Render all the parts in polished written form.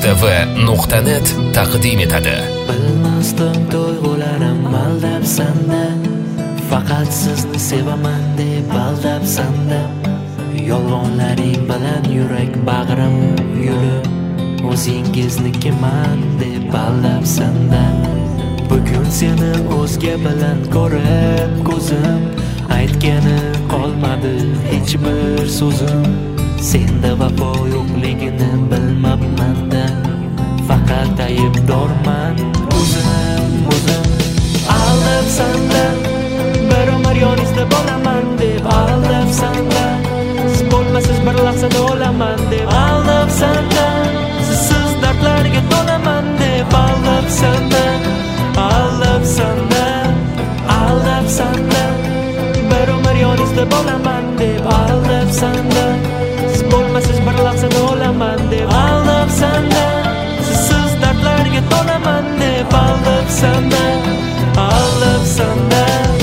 Mustava.net taqdim etadi. Bilmasdim tuyg'ularim aldab sanda, faqat sizni sevaman deb aldab sanda. Yolg'onlaring bilan yurak bag'rim yulib, o'zingiznikiman deb aldab sanda. Bugun seni o'zga bilan ko'rib ko'zim, aytgani qolmadi hech bir so'zim. Senda vafo yo'qligini bilmabman-da, faqat aybdorman o'zim. Aldab sanda, bir umr yoningizda bo'laman deb aldab sanda. Siz bo'lmasiz bir lahzada o'laman deb aldab sanda. Sizsiz dardlarga to'laman deb aldab sanda. Aldab sanda, aldab sanda, bir umr yoningizda bo'laman deb aldab sanda. Siz bo'lmasiz bir lahzada o'laman deb aldab sanda. Sizsiz dardlarga to'laman deb aldab sanda. Aldab sanda.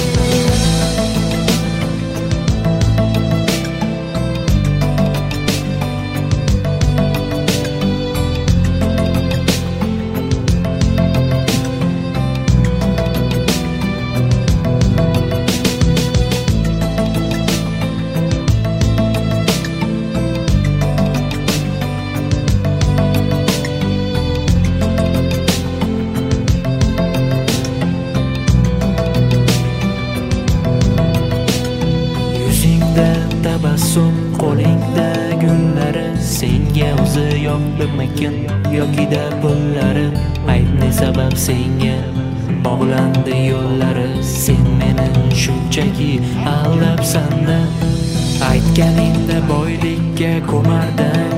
Tabassum qo'lingda gullari, senga o'zi yoqdimikin yokida pullari. Aytni sabab senga bog'landi yo'llari. Sen meni shunchaki aldabsan-da, aytganingda boylikka ko'mardim,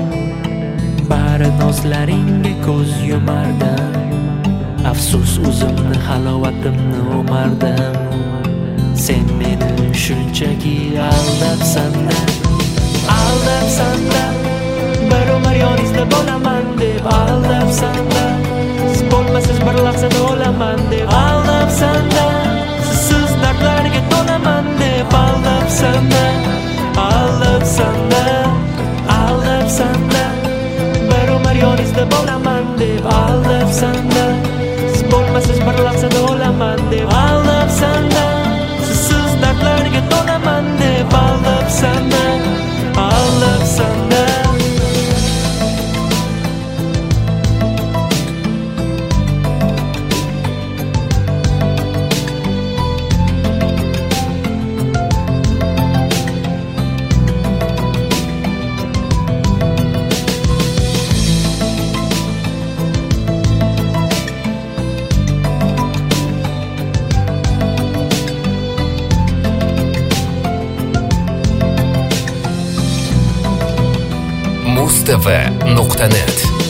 bari nozlaringga ko'z yumardim. Afsus o'zimni halovatimni o'mardim. Sen meni shunchaki aldabsan-da, aldabsan-da, bir umr yoningizda bo'laman deb aldabsan-da. Siz bo'lmasiz bir lahzada o'laman deb aldabsan-da. Sizsiz dardlarga to'laman deb aldabsan-da. Aldabsan-da, aldabsan-da, bir umr yoningizda bo'laman deb aldabsan-da. Siz bo'lmasiz bir lahzada o'laman deb aldabsan-da. Dardlarga to'laman deb aldab sanda, aldab sanda. Mustava.net